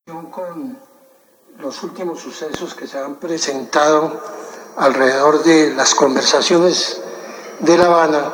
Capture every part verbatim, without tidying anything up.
Con los últimos sucesos que se han presentado alrededor de las conversaciones de La Habana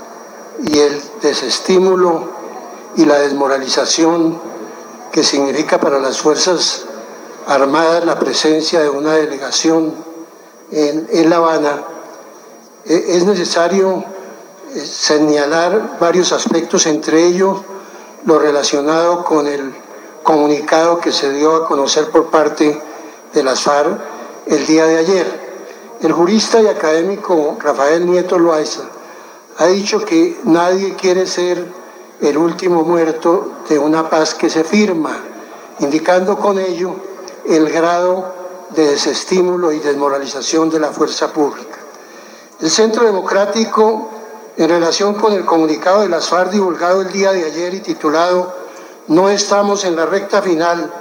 y el desestímulo y la desmoralización que significa para las Fuerzas Armadas la presencia de una delegación en, en La Habana, eh, es necesario eh, señalar varios aspectos, entre ellos lo relacionado con el comunicado que se dio a conocer por parte de las FARC el día de ayer. El jurista y académico Rafael Nieto Loaiza ha dicho que nadie quiere ser el último muerto de una paz que se firma, indicando con ello el grado de desestímulo y desmoralización de la fuerza pública. El Centro Democrático, en relación con el comunicado de las FARC divulgado el día de ayer y titulado "No estamos en la recta final",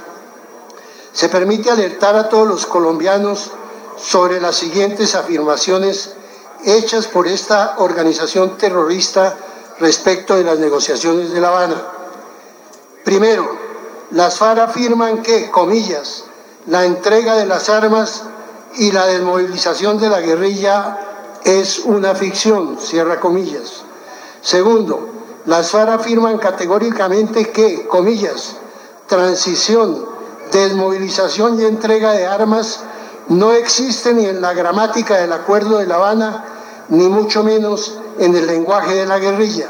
se permite alertar a todos los colombianos sobre las siguientes afirmaciones hechas por esta organización terrorista respecto de las negociaciones de La Habana. Primero, las FARC afirman que, comillas, la entrega de las armas y la desmovilización de la guerrilla es una ficción, cierra comillas. Segundo, las FARC afirman categóricamente que, comillas, transición, desmovilización y entrega de armas no existe ni en la gramática del Acuerdo de La Habana, ni mucho menos en el lenguaje de la guerrilla.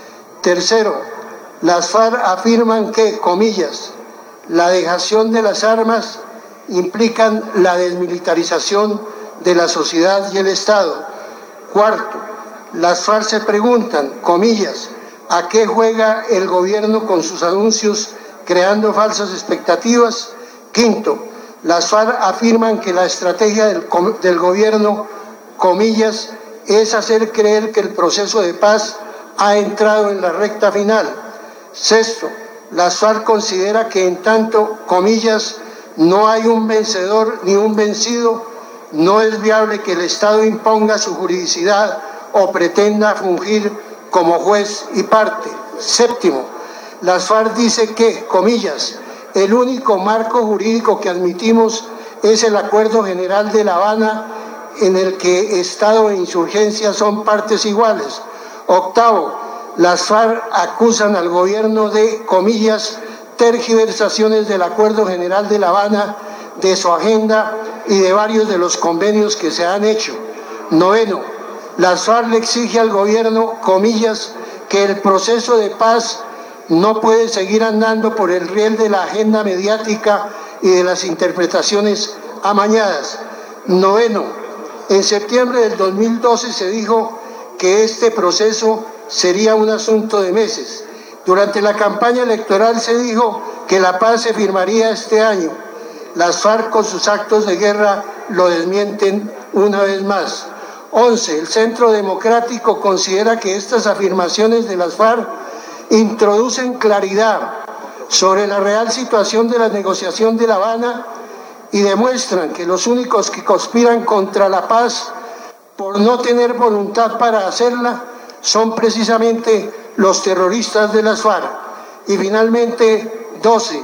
Tercero, las FARC afirman que, comillas, la dejación de las armas implican la desmilitarización de la sociedad y el Estado. Cuarto, las FARC se preguntan, comillas, ¿a qué juega el gobierno con sus anuncios creando falsas expectativas? Quinto, las FARC afirman que la estrategia del, del gobierno, comillas, es hacer creer que el proceso de paz ha entrado en la recta final. Sexto, las FARC considera que en tanto, comillas, no hay un vencedor ni un vencido, no es viable que el Estado imponga su juridicidad o pretenda fungir como juez y parte. Séptimo, las FARC dice que, comillas, el único marco jurídico que admitimos es el Acuerdo General de La Habana, en el que Estado e insurgencia son partes iguales. Octavo, las FARC acusan al gobierno de, comillas, tergiversaciones del Acuerdo General de La Habana, de su agenda y de varios de los convenios que se han hecho. Noveno, las FARC le exige al gobierno, comillas, que el proceso de paz no puede seguir andando por el riel de la agenda mediática y de las interpretaciones amañadas. Noveno, en septiembre del dos mil doce se dijo que este proceso sería un asunto de meses. Durante la campaña electoral se dijo que la paz se firmaría este año. Las FARC con sus actos de guerra lo desmienten una vez más. Once, el Centro Democrático considera que estas afirmaciones de las FARC introducen claridad sobre la real situación de la negociación de La Habana y demuestran que los únicos que conspiran contra la paz por no tener voluntad para hacerla son precisamente los terroristas de las FARC. Y finalmente, doce,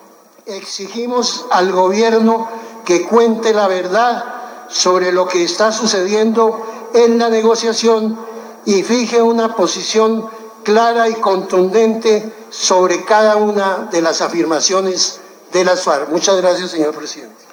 exigimos al gobierno que cuente la verdad sobre lo que está sucediendo en la negociación y fije una posición clara y contundente sobre cada una de las afirmaciones de las FARC. Muchas gracias, señor presidente.